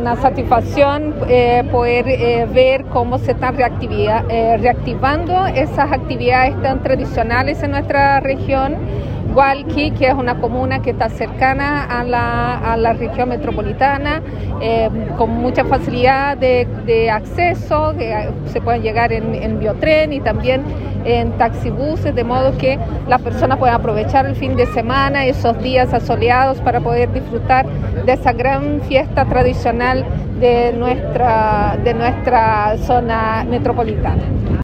una satisfacción poder ver cómo se están reactivando esas actividades tan tradicionales en nuestra región. Hualqui, que es una comuna que está cercana a la región metropolitana, con mucha facilidad de acceso, que se pueden llegar en biotren y también en taxibuses, de modo que las personas pueden aprovechar el fin de semana, esos días asoleados, para poder disfrutar de esa gran fiesta tradicional de nuestra zona metropolitana.